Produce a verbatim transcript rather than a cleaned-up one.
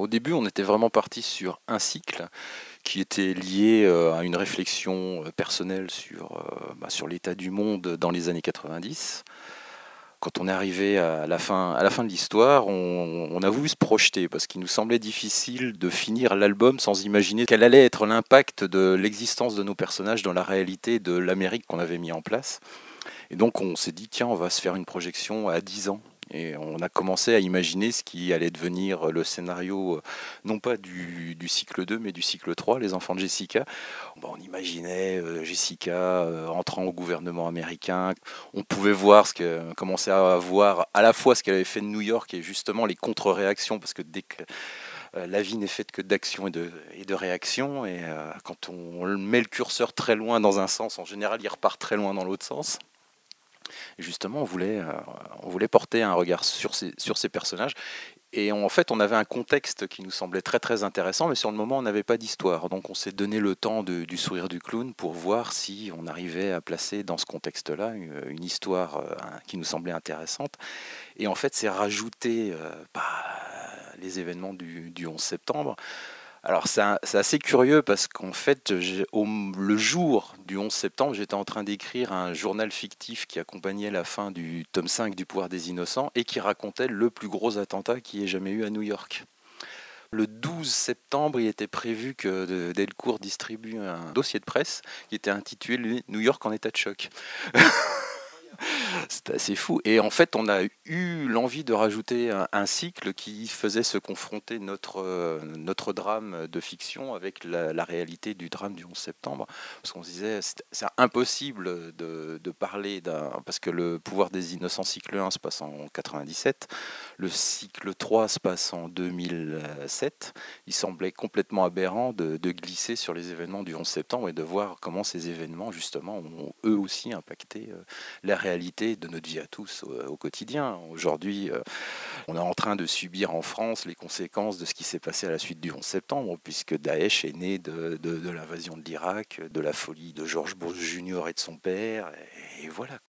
Au début, on était vraiment parti sur un cycle qui était lié euh, à une réflexion euh, personnelle sur, euh, bah, sur l'état du monde dans les années quatre-vingt-dix. Quand on est arrivé à la fin, à la fin de l'histoire, on, on a voulu se projeter parce qu'il nous semblait difficile de finir l'album sans imaginer quel allait être l'impact de l'existence de nos personnages dans la réalité de l'Amérique qu'on avait mis en place. Et donc on s'est dit, tiens, on va se faire une projection à dix ans. Et on a commencé à imaginer ce qui allait devenir le scénario, non pas du, du cycle deux, mais du cycle trois, Les Enfants de Jessica. Bon, on imaginait euh, Jessica euh, entrant au gouvernement américain. On pouvait voir ce que, commencer à voir à la fois ce qu'elle avait fait de New York et justement les contre-réactions, parce que dès que euh, la vie n'est faite que d'actions et de, et de réactions, et euh, quand on met le curseur très loin dans un sens, en général, il repart très loin dans l'autre sens. Et justement, on voulait, euh, on voulait porter un regard sur ces, sur ces personnages. Et en fait, on avait un contexte qui nous semblait très très intéressant, mais sur le moment, on n'avait pas d'histoire. Donc on s'est donné le temps de, du sourire du clown pour voir si on arrivait à placer dans ce contexte-là une, une histoire euh, qui nous semblait intéressante. Et en fait, c'est rajouter euh, bah, les événements du, du onze septembre. Alors c'est, un- c'est assez curieux parce qu'en fait, j'ai- au- le jour du onze septembre, j'étais en train d'écrire un journal fictif qui accompagnait la fin du tome cinq du Pouvoir des Innocents et qui racontait le plus gros attentat qu'il y ait jamais eu à New York. Le douze septembre, il était prévu que de- Delcourt distribue un dossier de presse qui était intitulé New York en état de choc. C'était assez fou. Et en fait, on a eu l'envie de rajouter un, un cycle qui faisait se confronter notre, euh, notre drame de fiction avec la, la réalité du drame du onze septembre. Parce qu'on se disait, c'est, c'est impossible de, de parler d'un... Parce que le Pouvoir des Innocents cycle un se passe en quatre-vingt-dix-sept, le cycle trois se passe en deux mille sept. Il semblait complètement aberrant de, de glisser sur les événements du onze septembre et de voir comment ces événements, justement, ont eux aussi impacté euh, la réalité de notre vie à tous au, au quotidien. Aujourd'hui, euh, on est en train de subir en France les conséquences de ce qui s'est passé à la suite du onze septembre, puisque Daesh est né de, de, de l'invasion de l'Irak, de la folie de George Bush junior et de son père, et, et voilà.